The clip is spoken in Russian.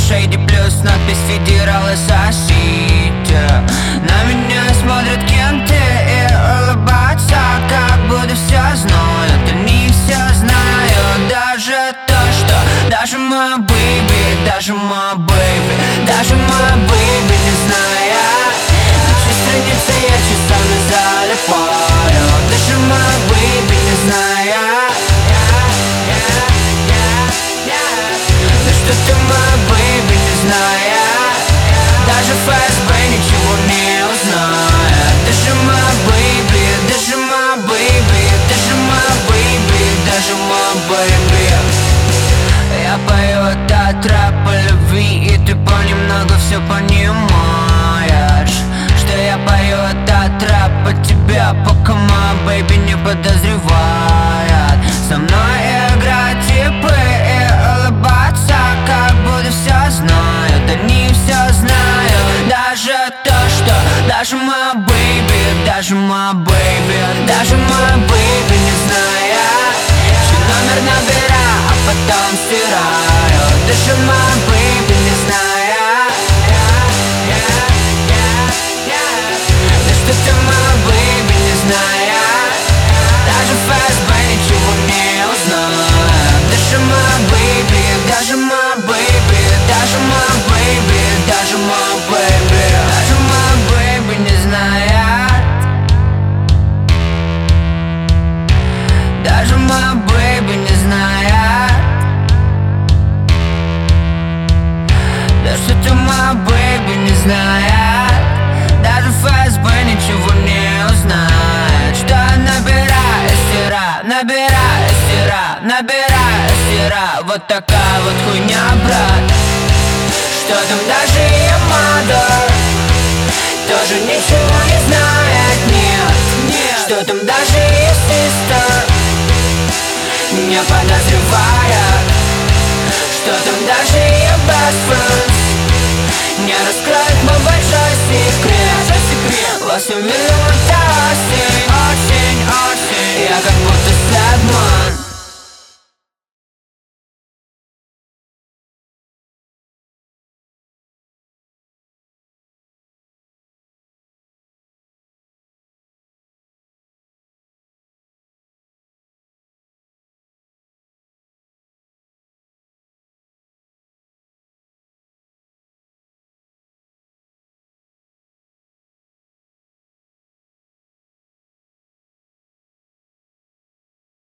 Шейди плюс надпись федерал и сосите. На меня смотрят кенты и улыбаются, как будто все знают. Они все знают, даже то, что даже моя бэйби, даже моя бэйби, даже моя бэйби не знает. На чьей странице я часами залипаю, даже моя бэйби не знает. Да что ты моя бэйби не знает, даже ФСБ ничего не узнает. Даже моя бэйби, даже моя бэйби, даже моя бэйби, даже моя бэйби. Я пою этот рэп по любви, и ты понемногу все понимаешь, что я пою этот рэп по тебе, пока моя бэйби не подозревает. Со мной играют типы и улыбаться, как будто все знают. Они все знают, даже то, что даже моя бэйби, даже моя бэйби, даже моя бэйби не знает. Чей номер набираю, а потом стираю, даже моя бэйби не знает. Да что ты моя бэйби не знает, даже ФСБ ничего не узнает. Даже моя бэйби, даже моя бэйби, даже моя бэйби, даже моя бэйби, даже моя бэйби не знает. Даже моя бэйби не знает. Да что ты моя бэйби не знает, даже ФСБ ничего не узнает. Что я набираю, стираю, набираю, стираю, набираю, стираю. Вот такая вот хуйня, брат. Что там даже ее mother тоже ничего не знает, нет. Что там даже ее sister не подозревает. Что там даже ее best friends не раскроет мой большой секрет. 8 миллионов